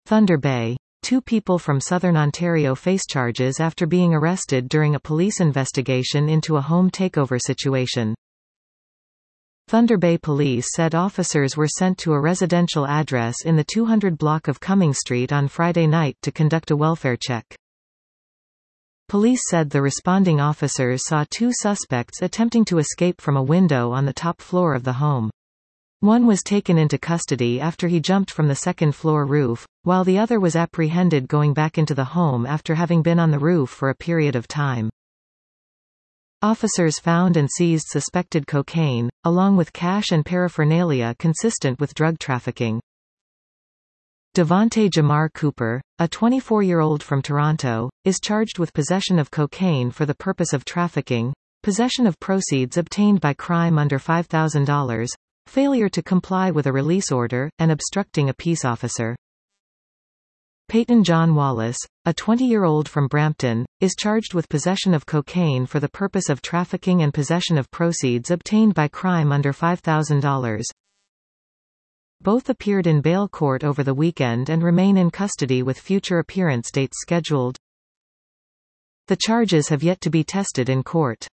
Thunder Bay. Two people from southern Ontario face charges after being arrested during a police investigation into a home takeover situation. Thunder Bay Police said officers were sent to a residential address in the 200 block of Cumming Street on Friday night to conduct a welfare check. Police said the responding officers saw two suspects attempting to escape from a window on the top floor of the home. One was taken into custody after he jumped from the second-floor roof, while the other was apprehended going back into the home after having been on the roof for a period of time. Officers found and seized suspected cocaine, along with cash and paraphernalia consistent with drug trafficking. Devonte Jamar Cooper, a 24-year-old from Toronto, is charged with possession of cocaine for the purpose of trafficking, possession of proceeds obtained by crime under $5,000, failure to comply with a release order, and obstructing a peace officer. Peyton John Wallace, a 20-year-old from Brampton, is charged with possession of cocaine for the purpose of trafficking and possession of proceeds obtained by crime under $5,000. Both appeared in bail court over the weekend and remain in custody with future appearance dates scheduled. The charges have yet to be tested in court.